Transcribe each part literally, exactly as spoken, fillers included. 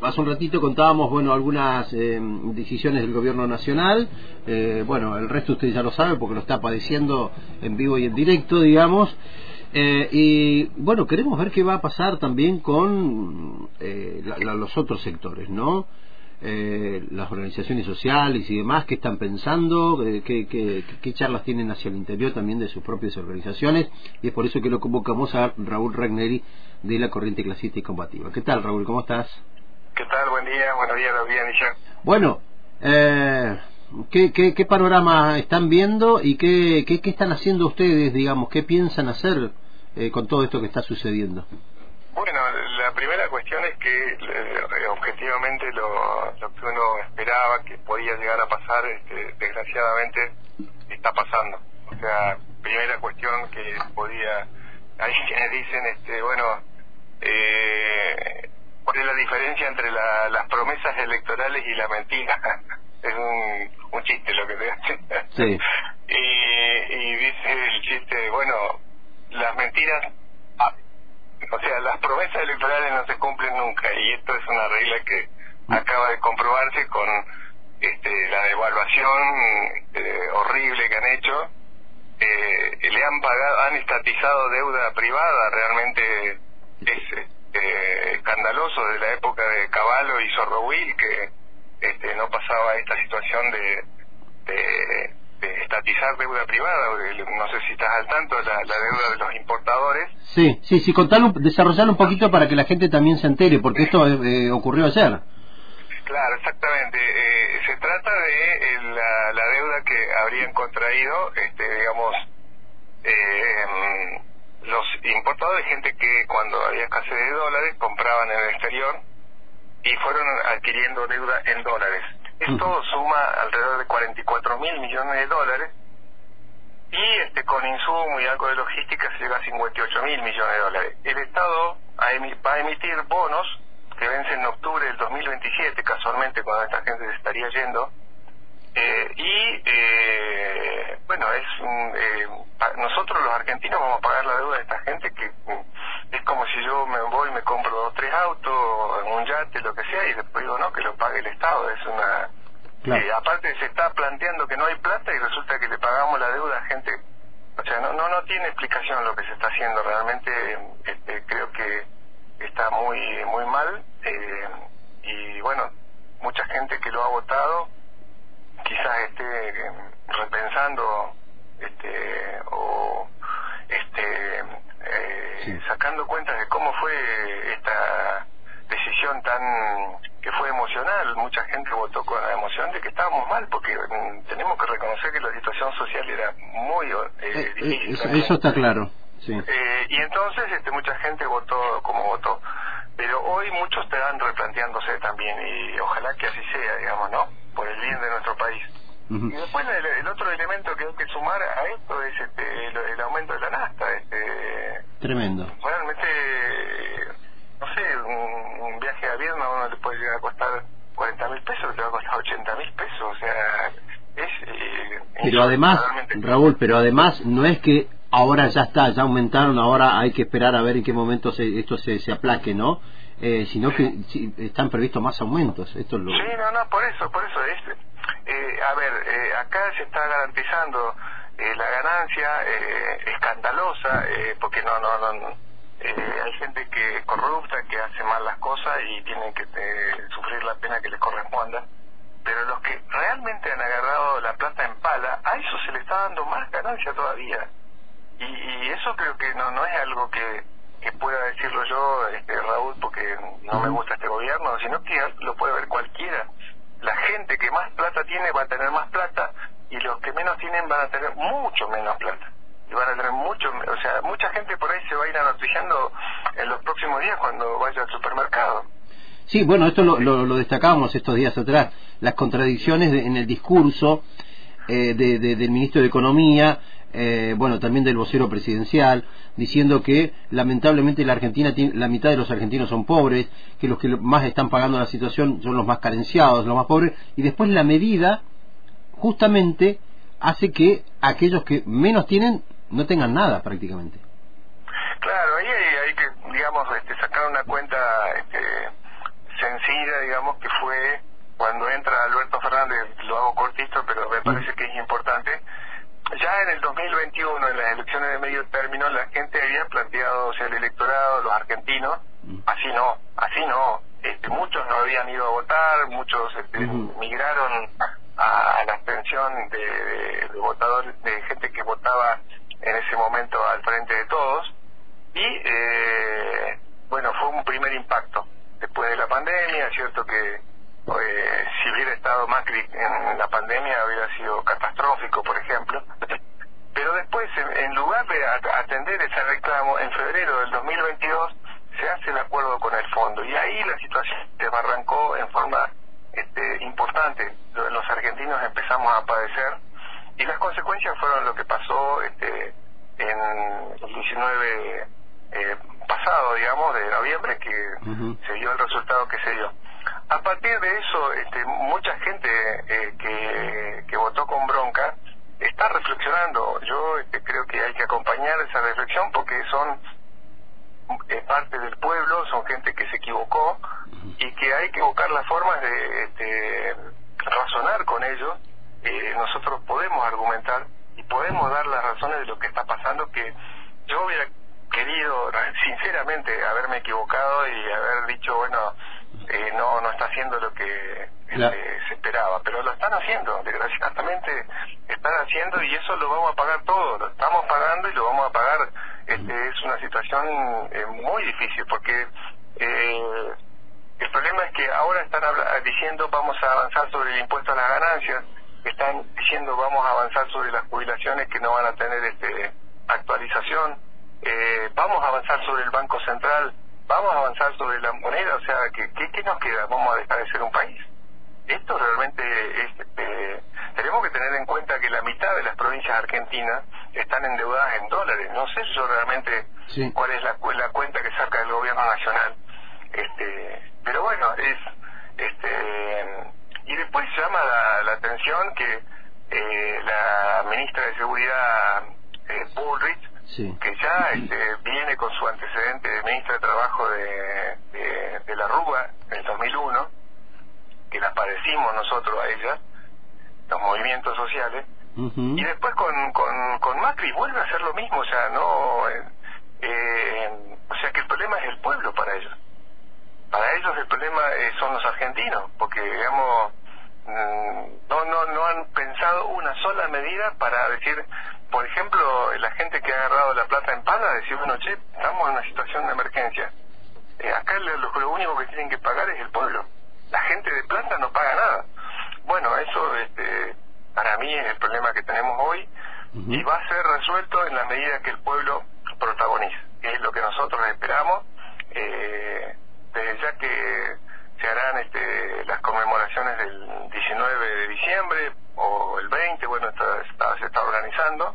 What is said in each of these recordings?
hace un ratito contábamos, bueno, algunas eh, decisiones del gobierno nacional. Eh, bueno, el resto usted ya lo sabe porque lo está padeciendo en vivo y en directo, digamos. Eh, y bueno, queremos ver qué va a pasar también con eh, la, la, los otros sectores, ¿no? Eh, las organizaciones sociales y demás, qué están pensando, eh, qué, qué, qué charlas tienen hacia el interior también de sus propias organizaciones, y es por eso que lo convocamos a Raúl Regneri de la Corriente Clasista y Combativa. ¿Qué tal, Raúl? ¿Cómo estás? ¿Qué tal? Buen día, buenos días, los días, Michelle. Bueno, eh, ¿qué, qué, ¿qué panorama están viendo y qué, qué, qué están haciendo ustedes, digamos, qué piensan hacer eh, con todo esto que está sucediendo? Bueno, la primera cuestión es que eh, objetivamente lo, lo que uno esperaba que podía llegar a pasar, este, desgraciadamente está pasando. O sea, primera cuestión que podía, hay quienes dicen, este, bueno, eh, ¿cuál es la diferencia entre la, las promesas electorales y la mentira? Es un, un chiste lo que te hace. Sí. y, y dice el chiste, bueno, las mentiras... O sea, las promesas electorales no se cumplen nunca, y esto es una regla que acaba de comprobarse con este, la devaluación eh, horrible que han hecho. Eh, le han pagado, han estatizado deuda privada, realmente es eh, escandaloso, de la época de Cavallo y Zorrowil, que este, no pasaba esta situación de, de, de estatizar deuda privada. No sé si estás al tanto, la, la deuda de los importadores. Sí, sí, sí, contarlo, desarrollarlo un poquito para que la gente también se entere, porque esto eh, ocurrió ayer. Claro, exactamente. Eh, se trata de eh, la, la deuda que habrían contraído, este, digamos, eh, los importadores, gente que cuando había escasez de dólares compraban en el exterior y fueron adquiriendo deuda en dólares. Esto suma alrededor de cuarenta y cuatro mil millones de dólares. Y este con insumo y algo de logística se llega a cincuenta y ocho mil millones de dólares. El Estado va a emitir bonos que vencen en octubre del dos mil veintisiete, casualmente cuando esta gente se estaría yendo. Eh, y, eh, bueno, es eh, nosotros los argentinos vamos a pagar la deuda de esta gente, que es como si yo me voy y me compro dos tres autos, un yate, lo que sea, y después digo, no, que lo pague el Estado. Es una... Claro. Eh, aparte se está planteando que no hay plata y resulta que le pagamos la deuda a gente. O sea, no no no tiene explicación lo que se está haciendo. Realmente este, creo que está muy muy mal. Eh, y bueno, mucha gente que lo ha votado quizás esté eh, repensando este o este eh, sí. sacando cuentas de cómo fue esta decisión tan que fue emocional. Mucha gente votó con la emoción de que estábamos mal, porque mm, tenemos que reconocer que la situación social era muy eh, eh, difícil. Eso, eso está claro, sí. Eh, y entonces este, mucha gente votó como votó. Pero hoy muchos estarán replanteándose también, y ojalá que así sea, digamos, ¿no? Por el bien de nuestro país. Uh-huh. Y después el, el otro elemento que hay que sumar a esto es este, el, el aumento de la nafta. Este, Tremendo. Realmente, no sé, un, un viaje de avión a uno le puede llegar a costar cuarenta mil pesos, le va a costar ochenta mil pesos, o sea, es... Eh, pero además, realmente... Raúl, pero además no es que ahora ya está, ya aumentaron, ahora hay que esperar a ver en qué momento se, esto se, se aplaque, ¿no? Eh, sino sí. que si, están previstos más aumentos. Esto es lo... Sí, no, no, por eso, por eso es... Eh, a ver, eh, acá se está garantizando eh, la ganancia eh, escandalosa, eh, porque no, no, no... Eh, hay gente que es corrupta, que hace mal las cosas y tienen que eh, sufrir la pena que les corresponda, pero los que realmente han agarrado la plata en pala, a eso se le está dando más ganancia todavía, y, y eso creo que no no es algo que, que pueda decirlo yo, este, Raúl, porque no me gusta este gobierno, sino que lo puede ver cualquiera. La gente que más plata tiene va a tener más plata, y los que menos tienen van a tener mucho menos plata. Y van a tener mucho, o sea, mucha gente por ahí se va a ir anoticiando en los próximos días cuando vaya al supermercado. Sí, bueno, esto lo, lo, lo destacábamos estos días atrás, las contradicciones de, en el discurso eh, de, de, del ministro de Economía, eh, bueno, también del vocero presidencial, diciendo que lamentablemente la Argentina tiene, la mitad de los argentinos son pobres, que los que más están pagando la situación son los más carenciados, los más pobres, y después la medida justamente hace que aquellos que menos tienen no tengan nada prácticamente. Claro, ahí hay, hay que, digamos, este, sacar una cuenta este, sencilla, digamos, que fue cuando entra Alberto Fernández. Lo hago cortito, pero me parece que es importante. Ya en el dos mil veintiuno, en las elecciones de medio término, la gente había planteado, o sea, el electorado, los argentinos, así no, así no. Este, muchos no habían ido a votar, muchos este, uh-huh. migraron a, a la abstención de, de, de votadores, de gente que votaba en ese momento al frente de todos. Y, eh, bueno, fue un primer impacto. Después de la pandemia, es cierto que Eh, si hubiera estado Macri en la pandemia hubiera sido catastrófico, por ejemplo, pero después en, en lugar de atender ese reclamo, en febrero del dos mil veintidós se hace el acuerdo con el fondo y ahí la situación se barrancó en forma este, importante. Los argentinos empezamos a padecer y las consecuencias fueron lo que pasó este, en el diecinueve eh, pasado, digamos, de noviembre, que uh-huh. se dio el resultado que se dio. A partir de eso, este, mucha gente eh, que, que votó con bronca está reflexionando. Yo este, creo que hay que acompañar esa reflexión porque son eh, parte del pueblo, son gente que se equivocó y que hay que buscar las formas de este, razonar con ellos. Eh, nosotros podemos argumentar y podemos dar las razones de lo que está pasando, que yo hubiera querido sinceramente haberme equivocado y haber dicho, bueno, eh, no no está haciendo lo que la... eh, se esperaba, pero lo están haciendo, desgraciadamente están haciendo y eso lo vamos a pagar todo, lo estamos pagando y lo vamos a pagar. Este, es una situación eh, muy difícil porque eh, el problema es que ahora están habla- diciendo vamos a avanzar sobre el impuesto a las ganancias, están diciendo vamos a avanzar sobre las jubilaciones que no van a tener este actualización, eh, vamos a avanzar sobre el Banco Central, vamos a avanzar sobre la moneda, o sea, ¿qué, qué, qué nos queda? ¿Vamos a dejar de ser un país? Esto realmente es, eh, tenemos que tener en cuenta que la mitad de las provincias argentinas están endeudadas en dólares. No sé yo realmente sí. cuál es la, la cuenta que saca el gobierno nacional. Este, pero bueno, es este y después llama la, la atención que eh, la ministra de Seguridad, eh, Bullrich, sí. que ya este, viene con su antecedente de ministra de Trabajo de, de, de la Rúa en el dos mil uno, que la padecimos nosotros a ella, los movimientos sociales, uh-huh. y después con, con, con Macri vuelve a hacer lo mismo, o sea, no, eh, eh, o sea que el problema es el pueblo para ellos. Para ellos el problema eh, son los argentinos, porque digamos mmm, no no no han pensado una sola medida para decir, por ejemplo, la gente que ha agarrado la plata en pala, decir, bueno, che, estamos en una situación de emergencia. Eh, acá lo, lo único que tienen que pagar es el pueblo. La gente de plata no paga nada. Bueno, eso este, para mí es el problema que tenemos hoy, uh-huh. y va a ser resuelto en la medida que el pueblo protagonice, que es lo que nosotros esperamos. Eh, desde ya que se harán este, las conmemoraciones del diecinueve de diciembre o el veinte, bueno, está, está, se está organizando,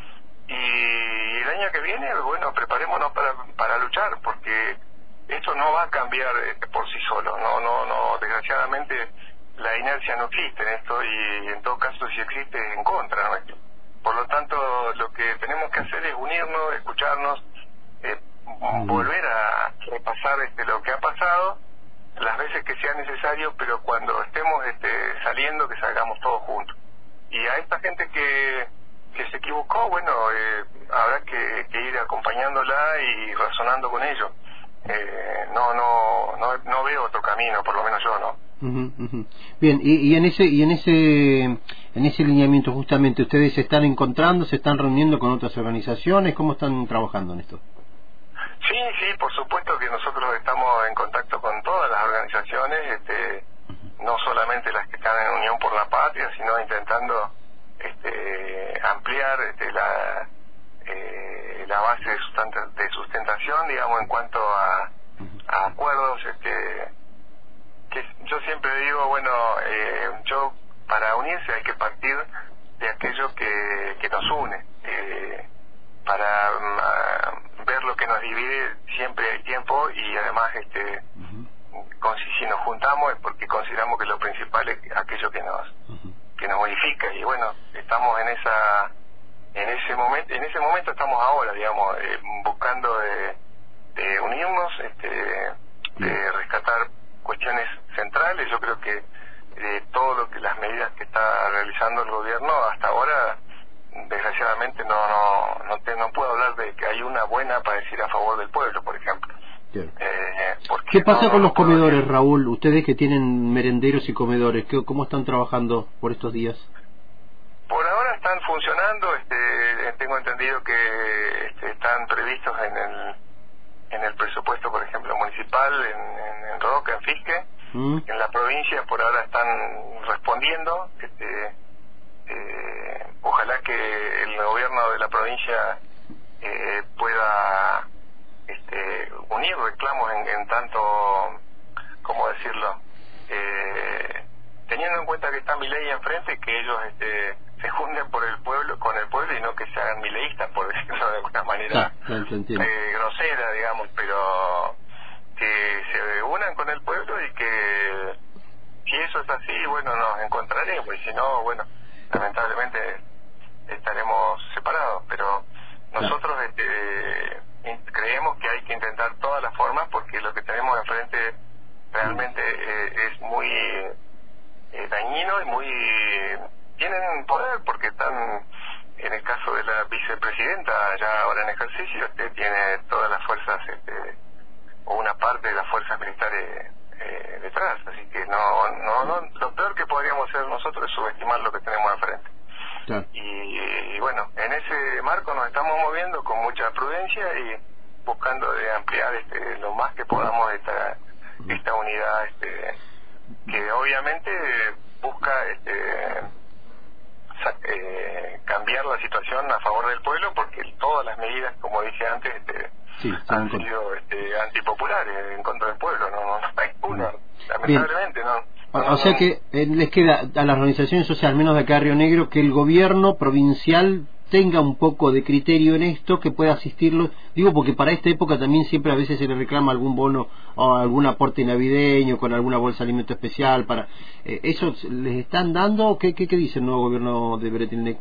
y el año que viene, bueno, preparémonos para, para luchar, porque esto no va a cambiar este, por sí solo, no, no, no, desgraciadamente la inercia no existe en esto, y en todo caso si existe es en contra nuestro. Por lo tanto, lo que tenemos que hacer es unirnos, escucharnos, eh, uh-huh. volver a repasar este, lo que ha pasado las veces que sea necesario, pero cuando estemos este, saliendo, que salgamos todos juntos. Y a esta gente que, que se equivocó, bueno, eh, habrá que, que ir acompañándola y razonando con ellos. Eh, no, no, no, no veo otro camino, por lo menos yo no. Uh-huh, uh-huh. Bien, y, y en ese y en ese en ese lineamiento justamente ustedes se están encontrando, se están reuniendo con otras organizaciones, ¿cómo están trabajando en esto? Sí, sí, por supuesto que nosotros estamos en contacto con todas las organizaciones, este, no solamente las que están en Unión por la Patria, sino intentando este, ampliar este, la eh, la base de, sustenta, de sustentación, digamos, en cuanto a, a acuerdos, este, que yo siempre digo, bueno, eh, yo para unirse hay que partir de aquello que, que nos une. Eh, para um, ver lo que nos divide siempre hay tiempo, y además este uh-huh. con, si, si nos juntamos es porque consideramos que lo principal es aquello que nos uh-huh. que nos unifica, y bueno, estamos en esa en ese momento en ese momento estamos ahora, digamos, eh, buscando de, de unirnos, este de rescatar cuestiones centrales. Yo creo que eh, todo lo que las medidas que está realizando el gobierno hasta ahora, desgraciadamente no no no, te, no puedo hablar de que hay una buena para decir a favor del pueblo, por ejemplo. Eh, ¿Qué pasa no, con no los comedores, decir. Raúl? Ustedes que tienen merenderos y comedores, ¿qué, ¿cómo están trabajando por estos días? Por ahora están funcionando. Este, tengo entendido que este, están previstos en el en el presupuesto, por ejemplo, municipal, en, en, en Roca, en Fisque. ¿Mm? En la provincia por ahora están respondiendo. Este, eh, ojalá que el gobierno de la provincia eh, pueda este, unir reclamos en, en tanto, ¿cómo decirlo? Eh, teniendo en cuenta que está Milei enfrente, que ellos este, se junden por el pueblo, con el pueblo, y no que se hagan mileístas, por decirlo de alguna manera ah, eh, grosera, digamos, pero que se unan con el pueblo, y que si eso es así, bueno, nos encontraremos, y si no, bueno, lamentablemente estaremos separados, pero nosotros este, creemos que hay que intentar todas las formas, porque lo que tenemos enfrente realmente eh, es muy eh, dañino y muy... tienen poder, porque están, en el caso de la vicepresidenta, ya ahora en ejercicio, usted tiene todas las fuerzas, este, o una parte de las fuerzas militares eh, detrás, así que no, no, no, lo peor que podríamos hacer nosotros es subestimar lo que tenemos enfrente. Claro. Y, y bueno, en ese marco nos estamos moviendo con mucha prudencia y buscando de ampliar este, lo más que podamos esta, esta unidad, este, que obviamente busca este, eh, cambiar la situación a favor del pueblo, porque todas las medidas, como dije antes, este, sí, han sido este, antipopulares, en contra del pueblo. No, no, no hay una, lamentablemente. Bien. no. O sea que eh, les queda a las organizaciones sociales, al menos de acá de Río Negro, que el gobierno provincial tenga un poco de criterio en esto, que pueda asistirlo. Digo, porque para esta época también siempre a veces se le reclama algún bono o algún aporte navideño con alguna bolsa de alimento especial. Para eh, ¿eso les están dando? ¿Qué, qué, qué dice el nuevo gobierno de Bretilnec?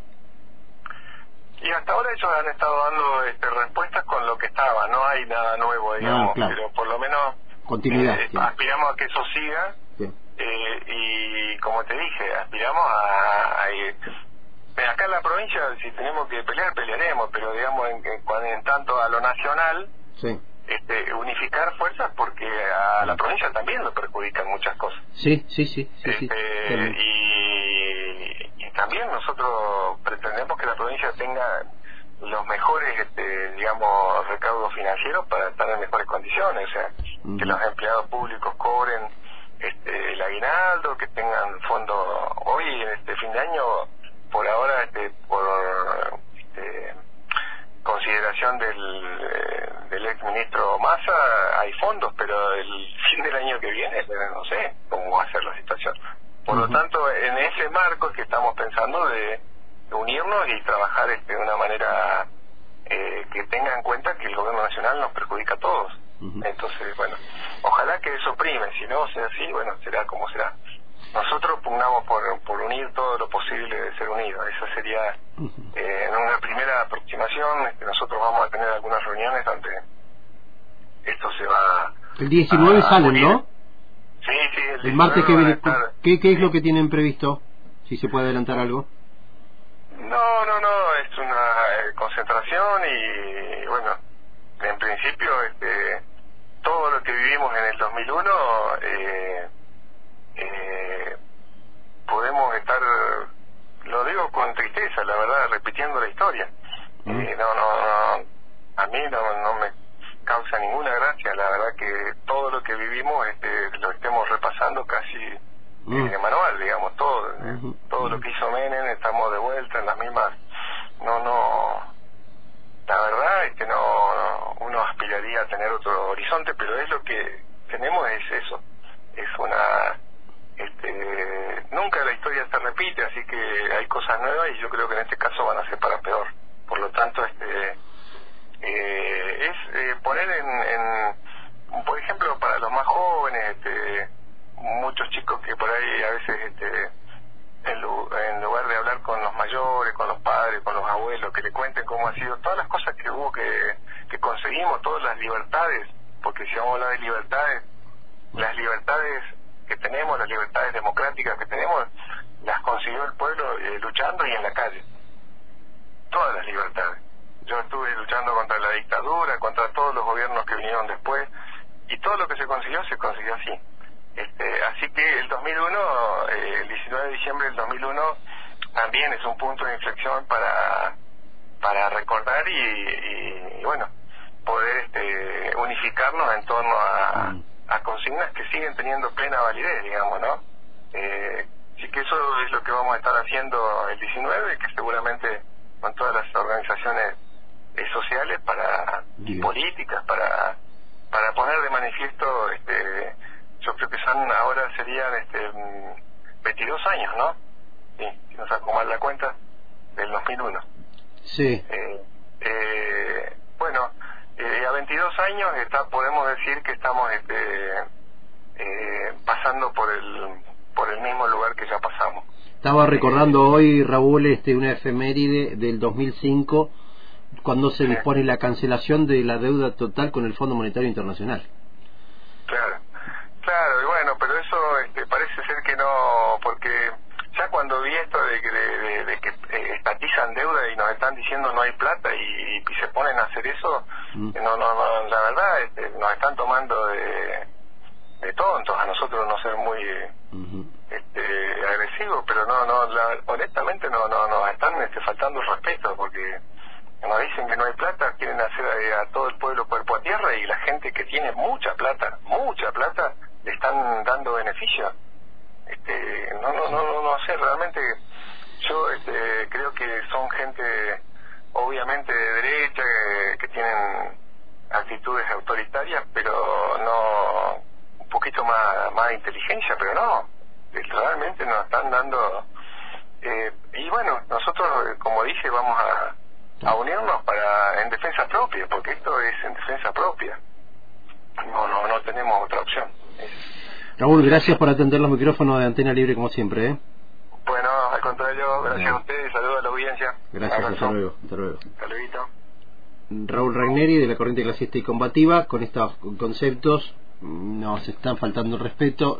Y hasta ahora ellos han estado dando este, respuestas con lo que estaba. No hay nada nuevo, digamos, ah, claro. Pero por lo menos continuidad, eh, sí. aspiramos a que eso siga. Sí. Eh, y como te dije, aspiramos a, a, a acá en la provincia, si tenemos que pelear, pelearemos, pero digamos en, en, en tanto a lo nacional, sí. este, unificar fuerzas, porque a la provincia también lo perjudican muchas cosas. Sí, sí, sí, sí, este, sí. Y, y también nosotros pretendemos que la provincia tenga los mejores, este, digamos, recaudos financieros para estar en mejores condiciones, o sea, uh-huh. que los empleados públicos cobren este, el aguinaldo, que tengan fondos. Hoy en este fin de año, por ahora, este, por este, consideración del, eh, del ex ministro Massa, hay fondos, pero el fin del año que viene no sé cómo va a ser la situación. Por uh-huh. lo tanto, en ese marco es que estamos pensando de unirnos y trabajar este, de una manera eh, que tenga en cuenta que el gobierno nacional nos perjudica a todos. Uh-huh. Entonces, bueno, ojalá que eso prime. Si no sea así, bueno, será como será. Nosotros pugnamos por, por unir todo lo posible de ser unidos. Esa sería uh-huh. eh, en una primera aproximación. Este, nosotros vamos a tener algunas reuniones donde esto se va el diecinueve a, salen, a ¿no? Sí, sí, el, el martes que viene. Estar... ¿Qué, ¿Qué es lo que tienen previsto? Si se puede adelantar algo. No, no, no, es una eh, concentración y, bueno, en principio este, todo lo que vivimos en el dos mil uno eh, eh, podemos estar, lo digo con tristeza, la verdad, repitiendo la historia. Mm. Eh, no, no, no, a mí no, no me causa ninguna gracia, la verdad, que todo lo que vivimos este, lo estemos repasando casi mm. eh, manual, digamos, todo, uh-huh. todo lo que hizo Menem, estamos de vuelta en las mismas. No, no, la verdad es que no, no, uno aspiraría a tener otro horizonte, pero es lo que tenemos, es eso, es una, este, nunca la historia se repite, así que hay cosas nuevas y yo creo que en este caso van a ser para peor. Por lo tanto, este, eh, es eh, poner en, en, por ejemplo, para los más jóvenes, este, muchos chicos que por ahí a veces, este, en, en lugar de hablar con los mayores, con los padres, con los abuelos, que le cuenten cómo ha sido, todas las cosas que hubo, que, que conseguimos, todas las libertades, porque si vamos a hablar de libertades, Las libertades que tenemos, las libertades democráticas que tenemos, las consiguió el pueblo eh, luchando y en la calle. Todas las libertades. Yo estuve luchando contra la dictadura, contra todos los gobiernos que vinieron después, y todo lo que se consiguió, se consiguió así. Este, así que el dos mil uno, eh, el diecinueve de diciembre del dos mil uno, también es un punto de inflexión para para recordar y, y, y bueno, poder este, unificarnos en torno a, a consignas que siguen teniendo plena validez, digamos, ¿no? Eh, así que eso es lo que vamos a estar haciendo el diecinueve, que seguramente con todas las organizaciones eh, sociales para y políticas para para poner de manifiesto, este, yo creo que son ahora serían este veintidós años, ¿no? Sí, si no saco mal la cuenta, del dos mil uno. Sí. Eh, eh, bueno, eh, a veintidós años está, podemos decir que estamos este, eh, pasando por el por el mismo lugar que ya pasamos. Estaba recordando hoy, Raúl, este, una efeméride del dos mil cinco, cuando se dispone la cancelación de la deuda total con el Fondo Monetario Internacional. Claro, claro, y bueno, pero eso este, parece ser que no, porque ya cuando vi esto de que, de, de, de que eh, estatizan deuda y nos están diciendo no hay plata y, y se ponen a hacer eso, mm. no, no, no, la verdad este, nos están tomando de, de tontos, a nosotros no ser muy uh-huh. este, agresivos, pero no, no, la, honestamente no, no, nos están este, faltando el respeto, porque nos dicen que no hay plata, quieren hacer a, a todo el pueblo cuerpo a tierra, y la gente que tiene mucha plata, mucha plata, le están dando beneficios. Este, no, no, no, no, no sé, realmente yo este, creo que son gente obviamente de derecha, que, que tienen actitudes autoritarias, pero no, un poquito más, más de inteligencia, pero no, realmente nos están dando, eh, y bueno, nosotros, como dije, vamos a a unirnos para en defensa propia, porque esto es en defensa propia, no no no tenemos otra opción. Es... Raúl, gracias por atender los micrófonos de Antena Libre como siempre, ¿eh? Bueno, al contrario, gracias Bien. a ustedes, saludos a la audiencia. Gracias, hasta luego, hasta luego. Hasta luego. Raúl Ragneri, de la Corriente Clasista y Combativa. Con estos conceptos nos están faltando el respeto,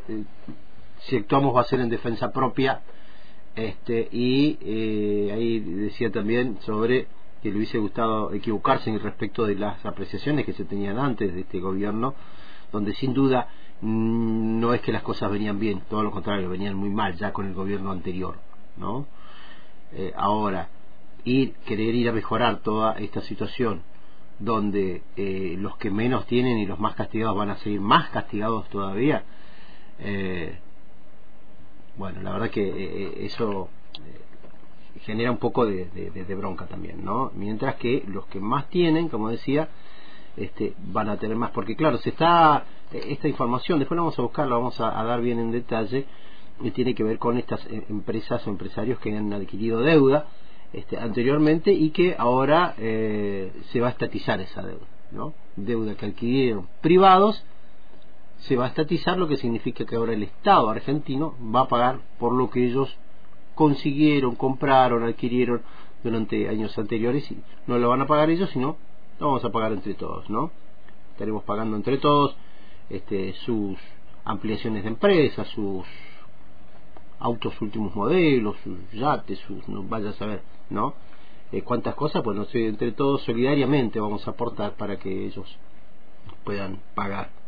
si actuamos va a ser en defensa propia, este y eh, ahí decía también sobre que le hubiese gustado equivocarse en respecto de las apreciaciones que se tenían antes de este gobierno, donde sin duda mmm, no es que las cosas venían bien, todo lo contrario, venían muy mal ya con el gobierno anterior, ¿no? Eh, ahora, ir, querer ir a mejorar toda esta situación, donde eh, los que menos tienen y los más castigados van a seguir más castigados todavía, eh, bueno, la verdad que eh, eso... Eh, genera un poco de, de, de bronca también, ¿no? Mientras que los que más tienen, como decía, este, van a tener más, porque claro, se está esta información, después la vamos a buscar, la vamos a, a dar bien en detalle, y tiene que ver con estas empresas o empresarios que han adquirido deuda este, anteriormente y que ahora eh, se va a estatizar esa deuda, ¿no? Deuda que adquirieron privados, se va a estatizar, lo que significa que ahora el Estado argentino va a pagar por lo que ellos consiguieron, compraron, adquirieron durante años anteriores, y no lo van a pagar ellos, sino lo vamos a pagar entre todos, ¿no? Estaremos pagando entre todos este, sus ampliaciones de empresas, sus autos últimos modelos, sus yates, sus, no vaya a saber, ¿no? Eh, cuántas cosas, pues no sé, entre todos solidariamente vamos a aportar para que ellos puedan pagar.